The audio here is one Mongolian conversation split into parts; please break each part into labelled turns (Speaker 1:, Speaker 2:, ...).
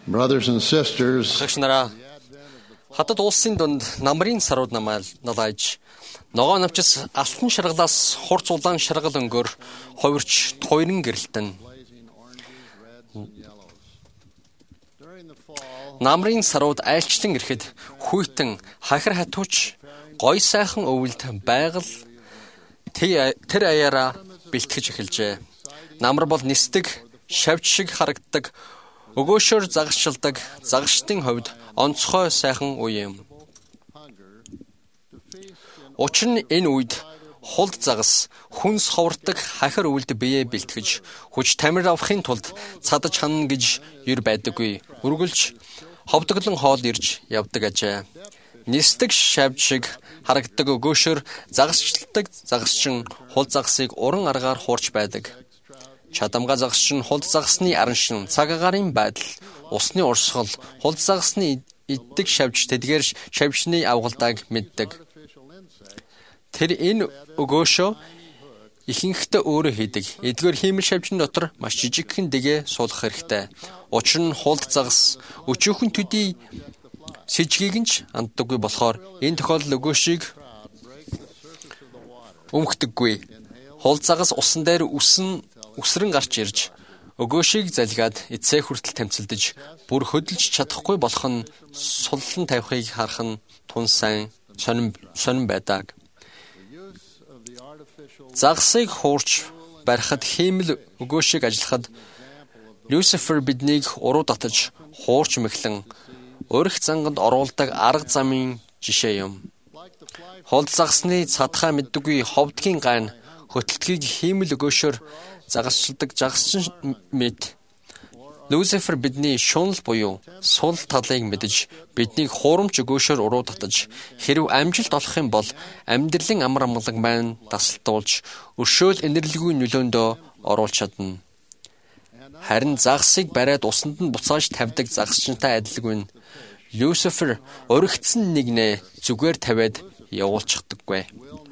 Speaker 1: Brothers and sisters,
Speaker 2: Хагшнараа хатад улсын дунд намрын сарууд налааж ногоо навчис алтан шаргалаас хурц улаан шаргал өнгөөр хувирч туйран гэрэлтэн. Намрын сарууд айлчлан ирэхэд хүйтэн хахир хатууч гой сайхан өвөлд байгаль тэр аяараа бэлтгэж эхэлжээ. Намар бол нисдэг, шавж шиг харагддаг, өгөөшөөр загасчилдаг, загасчдын хувьд онцгой сайхан үе юм. Учир нь энэ үед хулд загас, хүнс ховрдог хахир өвөлд биеэ бэлтгэж, хүч тамир авахын тулд цадаж ханна гэж юр байдаггүй. Үргэлж ховдоглон хоол ирж явдаг ажээ. Нисдэг шавж шиг харагддаг өгөөшөөр загасчилдаг загасчин хулд загасыг уран аргаар хуурч байдаг. Чадамга загасчин хулд загасны араншин, цаг агаарын байдал, усны урсгал, хулд загасны иддэг шавж тэдгээр шавжны авгалдааг мэддэг. Тэр энэ өгөөшөө ихэнхдээ өөрөө хийдэг. Эдгээр хиймэл шавжны дотор маш жижигхэн дэгээ суулгах хэрэгтэй. Учир нь хулд загас өчөөхөн төдий сэжгийг нь ч анддаггүй болохоор энэ тохиолдол өгөөшийг өмхдөггүй. Хулд загас усан дээр үсрэн гарч ирж өгөөшийг залгаад эцээ хүртэл тамцилдаж бүр хөдөлж чадахгүй болох нь суллан тавихыг харах нь тун сайн сонирн байдаг. Загсыг хуурч барихад хиймэл өгөөшийг ажиллахад Люцифер биднийг уруу татаж хуурч мэхлэн өрх занганд оруулдаг арга замын жишээ юм. Хулд загсны цадхаа мэддэггүй ховдгийн гайн хөтөлтгийг хиймэл өгөөшөөр загасчилдаг загасчин мэд. Люцифер бидний шунал буюу сул талыг мэдэж биднийг хуурамч өгөөшөөр уруу татаж хэрв амжилт олох юм бол амьдралын амар амгалан маань тасалтуулж өршөөл энэрлэгүй нөлөөндөө оруулж чадна. Харин загсыг бариад усанд нь буцааж тавьдаг загасчинтай адилгүй нь Люцифер уригдсан нэгнээ зүгээр тавиад явуулчихдаггүй.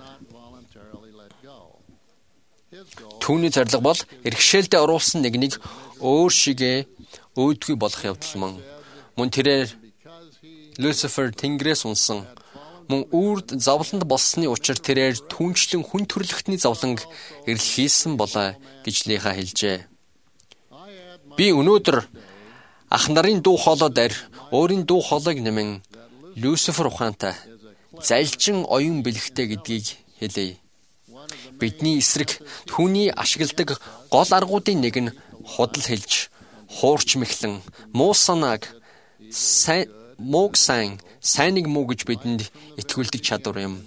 Speaker 2: Түүний зорилго бол иргэшээлдээ оруулсан нэгнийг өөр шигээ өөдгүй болох явдал мөн тэрээр Люцифер тэнгэрээс унсан мөн үрд зовлонд болсны учир тэрээр түнчлэн хүн төрлөختний зовлонг эрэлхийлсэн болоо гэж Лиха хэлжээ. Би өнөөдөр ах нарын дуу хоолой дээр өөрийн дуу хоолойг нэмэн Люцифер ухаантай залжин оюун бэлэгтэй гэдгийг хэлье. Бидний эсрэг түүний ашигладаг гол аргуудын нэг нь худал хэлж, хуурч мэхлэн, муу санааг сайныг муу гэж бидэнд итгүүлдэг чадвар юм.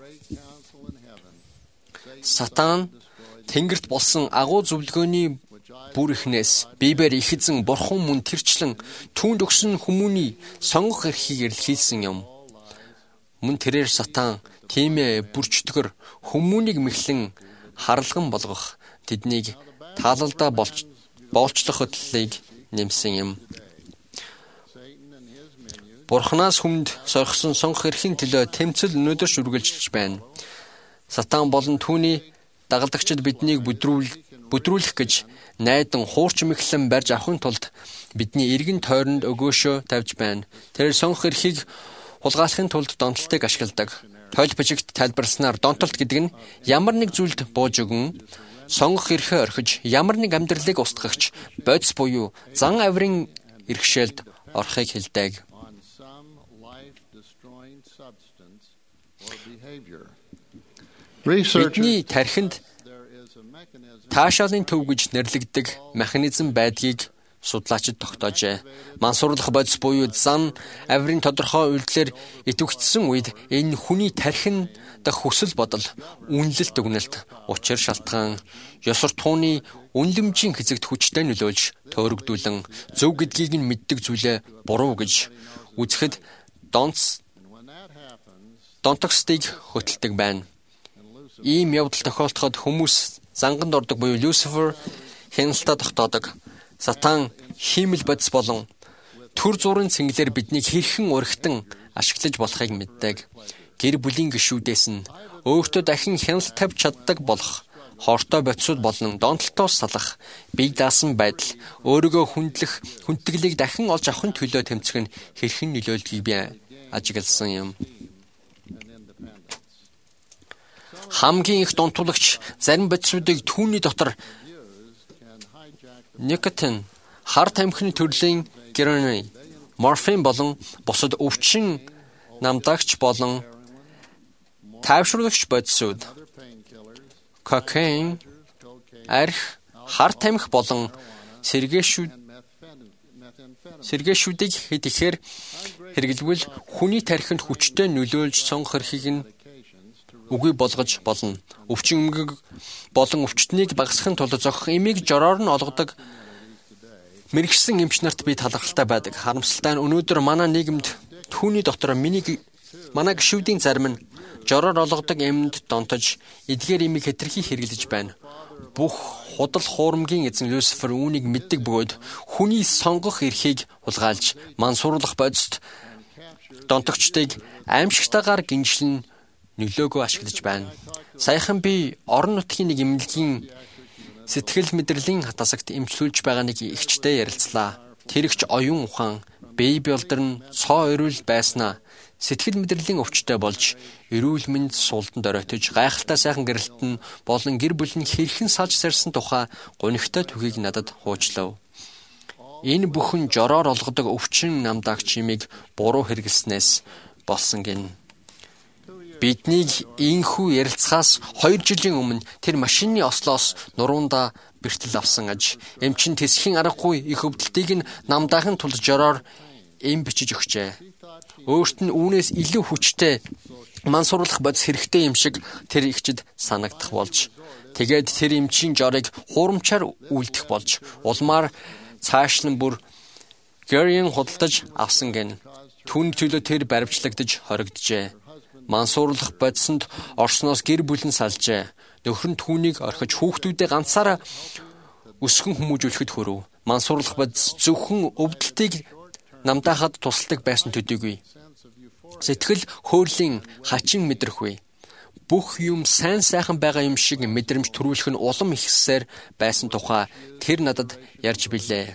Speaker 2: Сатан тэнгэрт болсон агуу зөвлөгөөний бүр ихнээс Бибээр их эзэн бурхан мөн тэрчлэн түүнд өгсөн хүмүүний сонгох эрхийг эрэлхийлсэн юм. Мөн тэрээр Сатан тиймээ бүрчдгөр хүмүүнийг мэхлэн харалган болгох тэднийг таалалдаа боолчлох хөдлөлийг нэмсэн юм. Бурханаас хүнд соргосон сонгох эрхийн төлөө тэмцэл өнөөдөр үргэлжилж байна. Сатан болон түүний дагалдагчид биднийг бүдрүүлэх гэж найдан хуурч мэхлэн барьж авахын тулд бидний эргэн тойронд өгөөшөө тавьж байна. Тэр сонгох эрхийг хулгайлахын тулд донтолтыг ашигладаг. Тойл бичигт тайлбарласнаар донтолт гэдэг нь ямар нэг зүйлд бууж өгөн сонгох эрхээ орхиж ямар нэг амьдралыг устгахч бодис буюу зан авирын иргэшээлд орохыг хэлдэг. Бидний тархинд таашаалын төв гэж нэрлэгддэг механизм байдгийг судлаачид тогтоожээ. Мансуурлах бодис буюу зан авирын тодорхой үйлдэлээр идэвхжсэн үед энэ хүний тархин дах хүсэл бодол, үнэлэлт дүгнэлт, учир шалтгаан, ёс суртахууны үнлэмжийн хэзэгт хүчтэй нөлөөлж төөрөгдүүлэн зөв гэдгийг нь мэддэг зүйлээ буруу гэж үзэхэд донтокстыг хөтэлдэг байна. Ийм явдал тохиолдоход хүмүүс занганд ордог буюу Люцифер хяналтаа тогтоодог. Сатан хиймэл бодис болон төр зургийн цэнгэлээр биднийг хэрхэн урагтан ашиглаж болохыг мэддэг. Гэр бүлийн гишүүдээс нь өөртөө дахин хяналт тавьж чаддаг болох хортой бодисууд болон донтолтоос салах, бие даасан байдал, өөрийгөө хүндэтгэлийг дахин олж авахын төлөө тэмцэх нь хэрхэн нөлөөлдгийг би ажигласан юм. Хамгийн их донтуулагч зарим бодисуудыг түүний дотор никотин, хар тамхины төрлийн героин, морфин болон бусад өвчин намдагч болон тайвшруулагч бодисууд, кокаин, арх, хар тамхи болон сэргээшүүдийг хэд ихээр хэрэглэвэл хүний тархинд хүчтэй нөлөөлж сонгох эрхийг нь үгүй болгож болно. Өвчин эмгэг болон өвчтнийг багасгахын тулд зохих эмийг жороор нь олгодог мэрэгсэн эмч нарт би талархалтай байдаг. Харамсалтай нь өнөөдөр манай нийгэмд түүний дотор манай гишүүдийн зарим нь жороор олгодог эмд донтож эдгээр эмийг хэтэрхий хэрэглэж байна. Бүх худал хуурмгийн эзэн Люцифер үүнийг мэддэг бөгөөд хүний сонгох эрхийг хулгайлж мансууруулах бодисд донтогчдыг аимшигтайгаар гинжлэн нөлөөгөө ашиглаж байна. Саяхан би орон нутгийн нэг эмнэлгийн сэтгэл мэдрэлийн хатасагт эмчлүүлж байгаа нэг эгчтэй ярилцлаа. Тэр эгч оюун ухаан, бие биелдэрн цоо өрөөл байснаа сэтгэл мэдрэлийн өвчтөй болж эрүүл мэнд суултанд оройтож гайхалтай сайхан гэрэлтэн болон гэр бүл нь хэрхэн салж сарсан тухай гунигтай түүхийг надад хуучлав. Энэ бүхэн жороор олгодог өвчин намдагч имийг буруу хэрэглэснээс болсон гин. Биднийг ийхүү ярилцахаас 2 жилийн өмнө тэр машины ослоос нуруундаа бэртэл авсан аж. Эмчин тэсхийн аргагүй их өвдөлтийг нь намдаахын тулд жороор эм бичиж өгчээ. Өөрт нь үүнээс илүү хүчтэй мансууруулах бодис хэрэгтэй юм шиг тэр ихчэд санагдах болж. Тэгээд тэр эмчийн жорыг хуурамчаар үлдэх болж улмаар цаашлан бүр гэрийн худалдаж авсан гэн. Түүний төлөө тэр баримтлагдаж хоригджээ. Мансууруулах бодисонд орсноос гэр бүл нь салжээ. Нөхөр нь түүнийг орхиж хүүхдүүдээ ганцаараа өсгөн хүмүүжүүлэхэд хүрв. Мансууруулах бодис зөвхөн өвдөлтийг намдаахад тусалдаг байсан төдийгүй. Сэтгэл хөөрлийн хачин мэдрэхүй. Бүх юм сайн сайхан байгаа юм шиг мэдрэмж төрүүлэх нь улам ихсээр байсан тухай тэр надад ярьж билээ.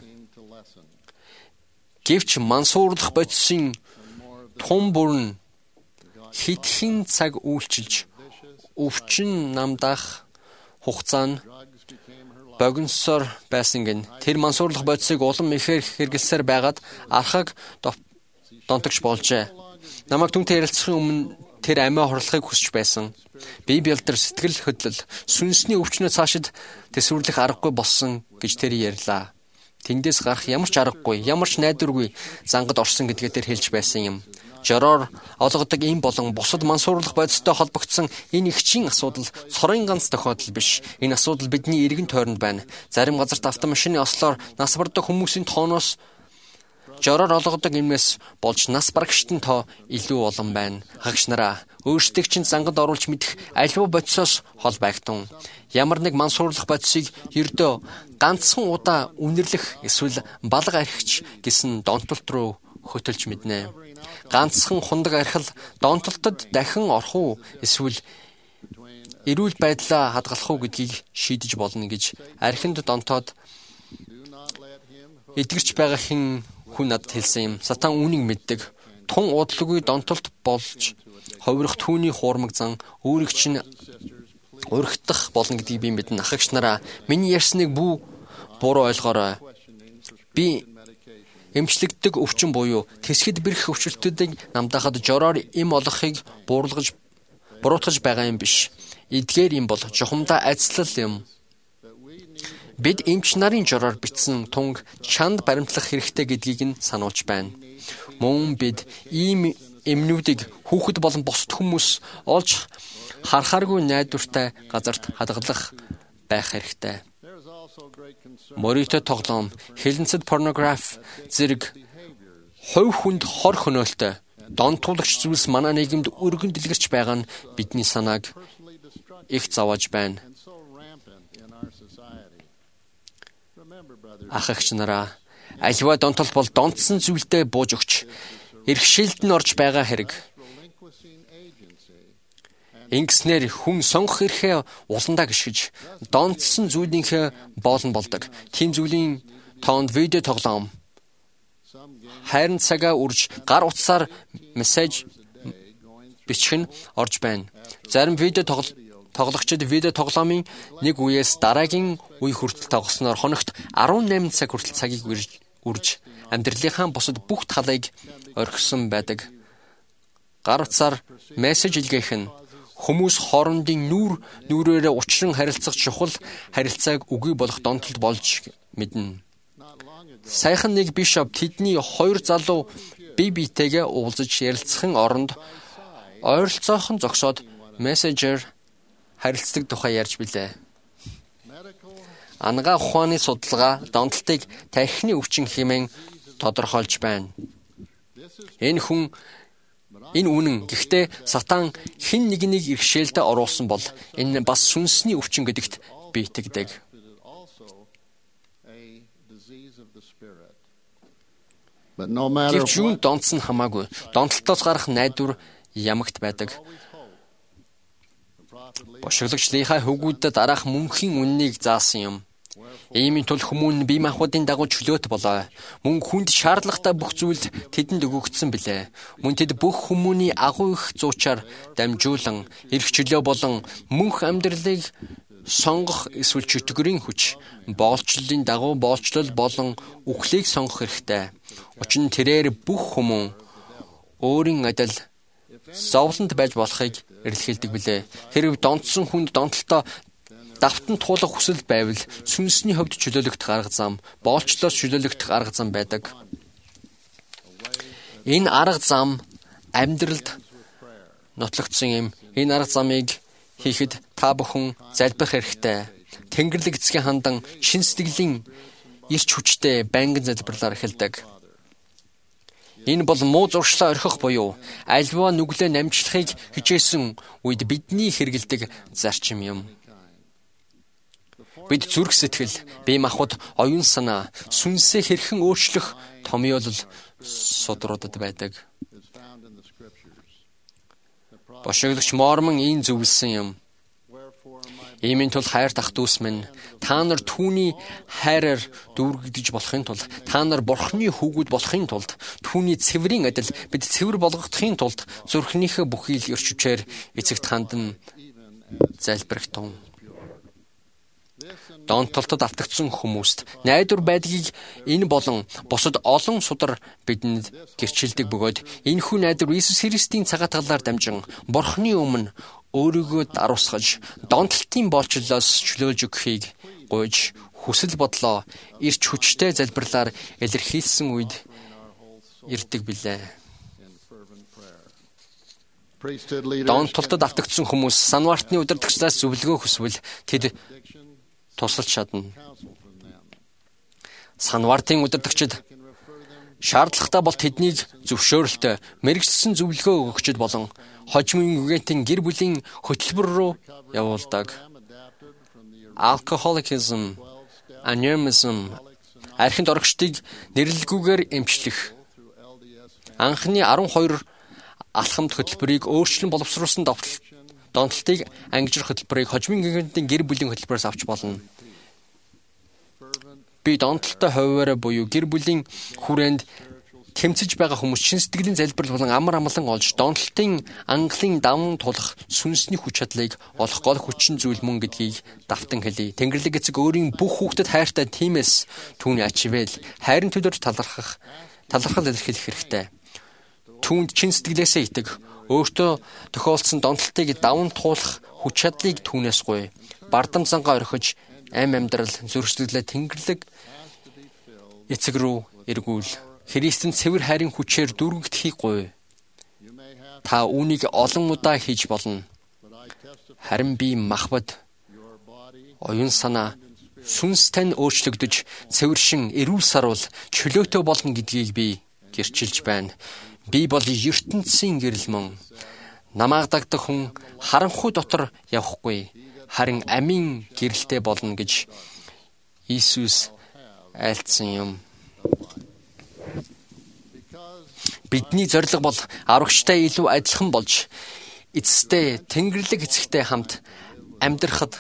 Speaker 2: Гэвч мансууруулах бодисын тун бүрэн хитгэн цаг үйлчилж өвчин намдаах хугацаа нь богиносоор байсан гэн. Тэр мансууруулах бодисыг улам ихээр хэрэглэсээр байгаад архаг донтогч болжээ. Намайг түүнтэй ярилцахын өмнө тэр амиа хорлохыг хүсэж байсан. Бие биелдэр сэтгэл хөдлөл сүнсний өвчнөө цаашид тэсвэрлэх аргагүй болсон гэж тэр ярьлаа. Тэндээс гарах ямар ч аргагүй, ямар ч найдваргүй зангад орсон гэдгээ тэр хэлж байсан юм. Жороор олгодог ийм болон бусад мансууруулах бодистой холбогдсон энэ ихчийн асуудал цорын ганц тохиолдол биш. Энэ асуудал бидний эргэн тойронд байна. Зарим газарт автомашины ослоор нас бардаг хүмүүсийн тооноос жороор олгодог юмнаас болж нас барагчдын тоо илүү олон байна. Хагш нараа өөрсдийг чинь зангад оруулж мэдэх аливаа бодисоос хол байгтун. Ямар нэг мансууруулах бодисыг ердөө ганцхан удаа үнэрлэх эсвэл балга архич гэсэн донтолт руу хөтөлж мэднэ. Ганцхан хундаг архил донтолтод дахин орох уу эсвэл эрүүл байдлаа хадгалах уу гэдгийг шийдэж болно гэж архинд донтоод эдгэрч байгаа хүн надад хэлсэн юм. Сатан үүнийг мэддэг. Тун удалгүй донтолт болж ховрох түүний хуурмаг зан өөрийг чинь урагдах болно гэдгийг би мэднэ. Ахагч нараа миний ярьсныг буруу ойлгоорой. Би эмчлэгддэг өвчин буюу тэсгэд бэрх өвчлөлтүүдийг намдаахад жороор эм олгохыг буруутгаж байгаа юм биш. Эдгээр юм бол жухамдаа ажислал юм. Бид эмч нарын жороор бичсэн тунг чанд баримтлах хэрэгтэй гэдгийг нь сануулж байна. Мөн бид ийм эмнүүдийг хүүхэд болон бусад хүмүүс олж харахааргүй найдвартай газарт хадгалах байх хэрэгтэй. Морito тоглоом, хилэнцэд порнографи зэрэг хувь хүнд хор хөнөөлтөй донтуулагч зүйлс манай нийгэмд өргөн дэлгэрч байгаа нь бидний санааг их зовоож байна. Ахагч нараа, аливаа донтол бол донтсон зүйлдээ бууж өгч, эрхшээлд нь орж байгаа хэрэг. Ингэснээр хүн сонгох эрхээ уландаа гიშгэж, донтсон зүйлийнхээ боолн болдог. Тийм зүйлийн тоонд видео тоглоом, хайрын цагаа үрж, гар утсаар мессеж бичих нь орж байна. Зарим видео тоглогчид видео тоглоомын нэг үеэс дараагийн үе хүртэл тоглосноор хоногт 18 цаг хүртэл цагийг үрж, амьдралынхаа бусад бүх талыг орхисон байдаг. Гар утсаар мессеж илгээх нь хүмүүс хоорондын нүрээрээ учран харилцах чухал харилцааг үгүй болох донтолд болж мэднэ. Сайхан нэг бишоп тэдний хоёр залуу бие биетэйгээ уулзаж ярилцахын оронд ойролцоохон зогсоод мессежээр харилцдаг тухай ярьж билээ. Ангаа ухааны судалгаа донтолтыг тархины өвчин хэмээн тодорхойлж байна. Энэ үнэн. Гэхдээ Сатан хэн нэгнийг иргэшээлтэд оруулсан бол энэ бас сүнсний өвчин гэдэгт бийтгдэг. Гэвч юунд донтсон хамаагүй. Донтолтоос гарах найдвар ямагт байдаг. Бошиглогчлынхаа хөвгүүдэд дараах мөнхийн үннийг заасан юм. Иймийн тул хүмүүн бие махбодын дагуу чөлөөт болоо. Мөн хүнд шаардлагатай бүх зүйлд тэдэнд өгөгдсөн билээ. Мөн тэд бүх хүмүүний агуу их зуучаар дамжуулан, эрх чөлөө болон мөнх амьдралыг сонгох эсвэл чөтгөрийн хүч, боолчлолын дагуу боолчлол болон үхлийг сонгох хэрэгтэй. Учир нь тэрээр бүх хүмүүн өөрийн адил зовлонд байж болохыг эрэлхийлдэг билээ. Хэрэг донтсон хүнд донтолтоо давтан туулах хүсэл байвал сүнсний хувьд чөлөөлөгдөх арга зам, боолчлоос чөлөөлөгдөх арга зам байдаг. Энэ арга зам амьдралд нотлогдсон юм. Энэ арга замыг хийхэд та бүхэн залбирах хэрэгтэй. Тэнгэрлэг эцгийн хандан чин сэтгэлийн эрч хүчтэй байнгын залбирлаар эхэлдэг. Энэ бол муу зуршлаа орхих буюу альва нүглээ намжлахыг хичээсэн үед бидний хэрэгэлдэг зарчим юм. Бид зүрх сэтгэл, бие махбод, оюун санаа, сүнсээ хэрхэн өөрчлөх томьёолол судруудад байдаг. Бошиглогч Мормон ийм зөвлөсөн юм. Иймийн тул хайр тах дүүс минь, та нар түүний хайраар дүүргэж болохын тулд, та нар Бурхны хүүгүүд болохын тулд, түүний цэврийн адил бид цэвэр болгохдохын тулд зүрхнийхээ бүхий л эрч хүчээр эцэгт хандан залбирах тун. Донтолтод автагдсан хүмүүст найдвар байдгийг энэ болон бусад олон судар бидэнд гэрчилдэг бөгөөд энэхүү найдвар Иесус Христийн цагаатгалаар дамжин Бурхны өмнө өөрийгөө даруусгаж донтолтын боолчлолоос чөлөөлж өгөхийг гуйж хүсэл бодлоо эрч хүчтэй залбирлаар илэрхийлсэн үед ирдэг билээ. Донтолтод автагдсан хүмүүс санваартны удирдагчдаас зөвлөгөө хүсвэл тэд тусалж чадна. Санваартын удирдагчид шаардлагатай бол тэднийг зөвшөөрөлтөй мэрэгчсэн зөвлөгөө өгөгчд болон хожимын үгээтийн гэр бүлийн хөтөлбөр рүү явуулдаг. Alcoholism, aneurysm, архинд орогчдыг нэрлэлгүйгээр эмчлэх. Анхны 12 алхамд хөтөлбөрийг өөрчлөн боловсруулсан донтолтыг ангижрах хөтөлбөрийг хожимын гинтийн гэр бүлийн хөтөлбөрөөс авч болно. Би донтолтой хуваараа буюу гэр бүлийн хүрээнд тэмцэж байгаа хүмүүс чин сэтгэлийн залбирал болон амар амгалан олж донтолтын ангалын даван тулах сүнсний хүч чадлыг олох гол хүчин зүйл мөн гэдгийг давтан хэлье. Тэнгэрлэг эцэг өөрийн бүх хүүхдэд хайртай, тиймээс түүний ачивэл хайрын төлөөр талархал илэрхийлэх хэрэгтэй. Түүнд чин сэтгэлээсээ итэг, өөртөө тохиолдсон донтолтыг даван туулах хүч чадлыг түүнээс гуй. Бардам зангаа орхиж, амьдрал зөрчилдөглөө Тэнгэрлэг эцэг рүү эргүүл. Христэнд цэвэр хайрын хүчээр дүүргэгдэхийг гуй. Та үүнийг олон удаа хийж болно. Харин би махбод, оюун санаа, сүнс тань өөрчлөгдөж, цэвэршин, эрүүл саруул, чөлөөтэй болно гэдгийг би гэрчилж байна. Би бол ертөнцийн гэрэл мөн. Намайг дагдаг хүн харанхуй дотор явахгүй, харин амийн гэрэлтэй болно гэж Иесус айлдсан юм. Бидний зорилго бол аврагчтай илүү адилхан болж эцэстээ Тэнгэрлэг эцэгтэй хамт амьдрахад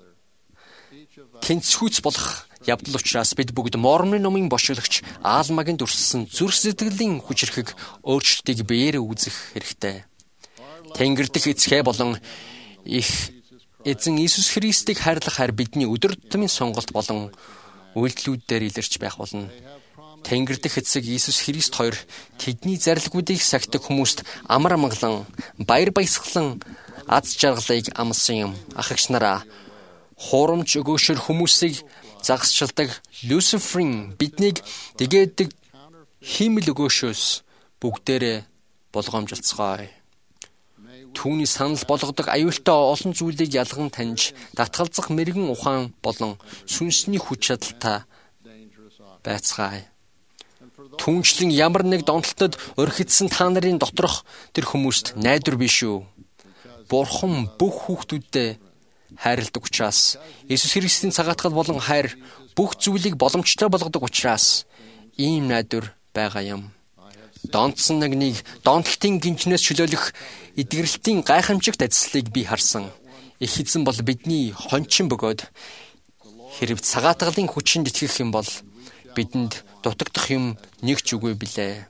Speaker 2: тэнцвүүц болох явдал учраас бид бүгд Мормоны номын бошиглагч Аалмагийн дүрслсэн зүрх сэтгэлийн хүчрхэг өөрчлөлтийг биеэрээ үүсгэх хэрэгтэй. Тэнгэр дэх эцгээ болон их эзэн Иесус Христийг хайрлах хайр бидний өдөр тутмын сонголт болон үйлдэлүүдээр илэрч байх болно. Тэнгэр дэх эцэг Иесус Христ хоёр тэдний зарилгуудыг сахидаг хүмүүст амар амгалан, баяр баясгалан аз жаргалыг амласан юм. Ахагч нараа, хуурамч өгөөшөр хүмүүсийг загасчилдаг Люциферийн биднийг дэгээдэг хиймэл өгөөшөөс бүгдээрээ болгоомжлцгоё. Түүний санал болгодог аюултай олон зүйлийг ялган таньж татгалзах мэрэгэн ухаан болон сүнсний хүч чадалтай байцгаая. Түүнчлэн ямар нэг донтолтод орхидсан та нарын доторх тэр хүмүүст найдвар биш үү? Бурхан бүх хүүхдүүдэд хайрладаг учраас Иесус Христийн цагаатгал болон хайр бүх зүйлийг боломжтой болгодог учраас ийм найдвар байгаа юм. Донтсон нэгнийг донтолтын гинжнээс чөлөөлөх эдгэрэлтийн гайхамшигт ажлыг би харсан. Их эзэн бол бидний хончин бөгөөд хэрв цагаатгалын хүчинд итгэх юм бол бидэнд дутагдах юм нэг ч үгүй билээ.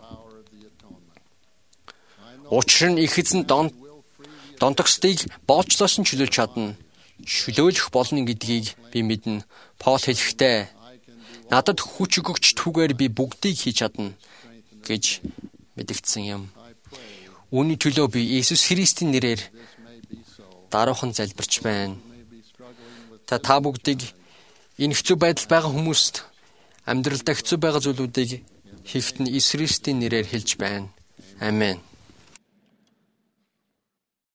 Speaker 2: Учир нь их эзэн донтогсдыг боолчлоос нь чөлөөлж чадна. Чөлөөлөх болно гэдгийг би мэднэ. Паул хэлэхдээ надад хүч өгөгч түүгээр би бүгдийг хийж чадна гэж мэдгдсэн юм. Үүний төлөө би Иесус Христийн нэрээр даруухан залбирч байна. Та бүгдийг энэ хэцүү байдалд байгаа хүмүүст амьдралдаа хэцүү байгаа зүйлүүдийг хийхэд нь Иесус Христийн нэрээр хэлж байна. Амен.